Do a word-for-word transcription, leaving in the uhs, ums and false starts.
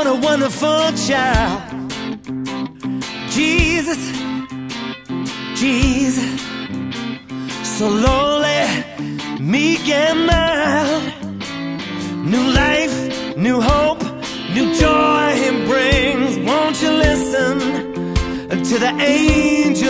a wonderful child. Jesus, Jesus, so lonely, meek and mild. New life, new hope, new joy He brings. Won't you listen to the angels